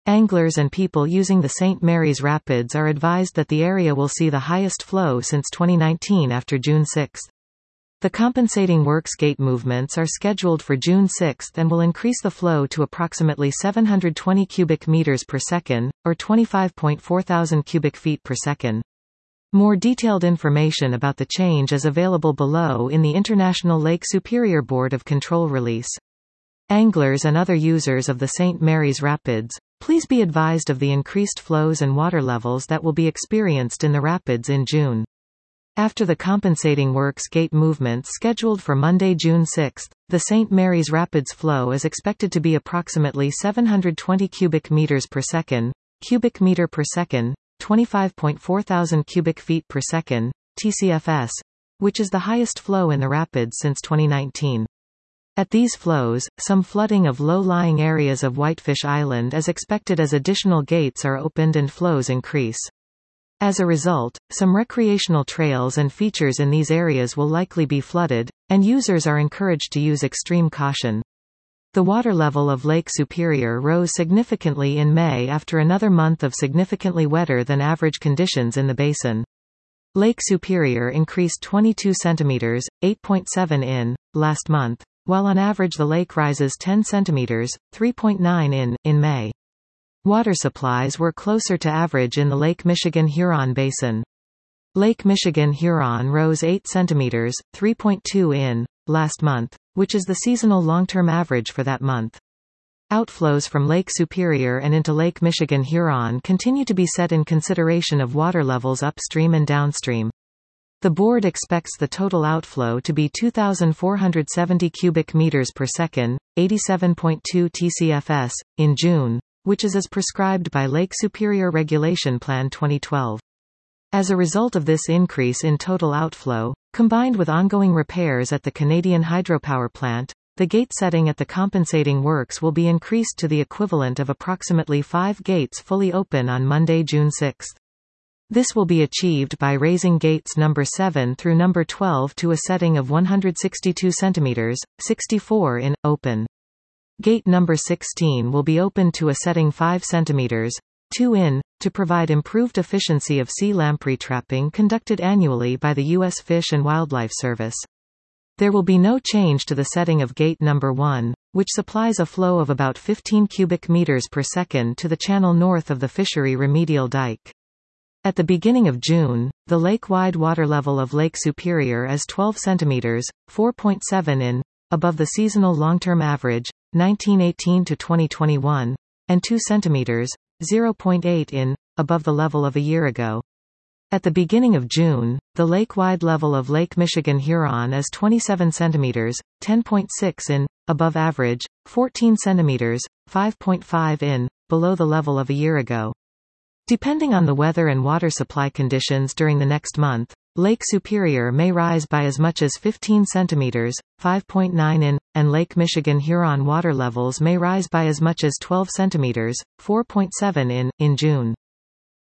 Anglers and people using the St. Mary's Rapids are advised that the area will see the highest flow since 2019 after June 6. The compensating works gate movements are scheduled for June 6 and will increase the flow to approximately 720 cubic meters per second, or 25.4 thousand cubic feet per second. More detailed information about the change is available below in the International Lake Superior Board of Control release. Anglers and other users of the St. Mary's Rapids, please be advised of the increased flows and water levels that will be experienced in the rapids in June. After the compensating works gate movements scheduled for Monday, June 6, the St. Mary's Rapids flow is expected to be approximately 720 cubic meters per second, 25.4 thousand cubic feet per second, TCFS, which is the highest flow in the rapids since 2019. At these flows, some flooding of low-lying areas of Whitefish Island is expected as additional gates are opened and flows increase. As a result, some recreational trails and features in these areas will likely be flooded, and users are encouraged to use extreme caution. The water level of Lake Superior rose significantly in May after another month of significantly wetter than average conditions in the basin. Lake Superior increased 22 centimeters, 8.7 in, last month, while on average the lake rises 10 centimeters, 3.9 in May. Water supplies were closer to average in the Lake Michigan-Huron Basin. Lake Michigan-Huron rose 8 centimeters, 3.2 in, last month, which is the seasonal long-term average for that month. Outflows from Lake Superior and into Lake Michigan-Huron continue to be set in consideration of water levels upstream and downstream. The board expects the total outflow to be 2,470 cubic meters per second, 87.2 TCFS, in June, which is as prescribed by Lake Superior Regulation Plan 2012. As a result of this increase in total outflow, combined with ongoing repairs at the Canadian hydropower plant, the gate setting at the compensating works will be increased to the equivalent of approximately 5 gates fully open on Monday, June 6. This will be achieved by raising gates number 7 through number 12 to a setting of 162 centimeters, 64 in, open. Gate number 16 will be opened to a setting 5 centimeters, 2 in, to provide improved efficiency of sea lamprey trapping conducted annually by the U.S. Fish and Wildlife Service. There will be no change to the setting of gate number 1, which supplies a flow of about 15 cubic meters per second to the channel north of the fishery remedial dike. At the beginning of June, the lake-wide water level of Lake Superior is 12 centimeters, 4.7 in, above the seasonal long-term average, 1918 to 2021, and 2 centimeters, 0.8 in, above the level of a year ago. At the beginning of June, the lake-wide level of Lake Michigan-Huron is 27 centimeters, 10.6 in, above average, 14 centimeters, 5.5 in, below the level of a year ago. Depending on the weather and water supply conditions during the next month, Lake Superior may rise by as much as 15 centimeters, 5.9 in, and Lake Michigan-Huron water levels may rise by as much as 12 centimeters, 4.7 in June.